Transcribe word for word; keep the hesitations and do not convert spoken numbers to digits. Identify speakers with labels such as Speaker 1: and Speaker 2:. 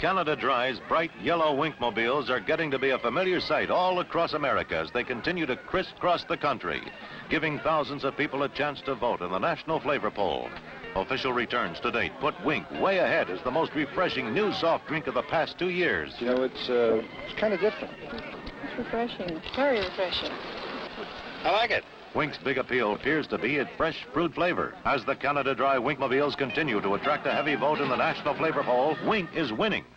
Speaker 1: Canada Dry's bright yellow Winkmobiles are getting to be a familiar sight all across America as they continue to crisscross the country, giving thousands of people a chance to vote in the National Flavor Poll. Official returns to date put Wink way ahead as the most refreshing new soft drink of the past two years.
Speaker 2: You know, it's, uh, it's kind of different.
Speaker 3: It's refreshing, very refreshing.
Speaker 2: I like it.
Speaker 1: Wink's big appeal appears to be its fresh fruit flavor. As the Canada Dry Winkmobiles continue to attract a heavy vote in the National Flavor Poll, Wink is winning.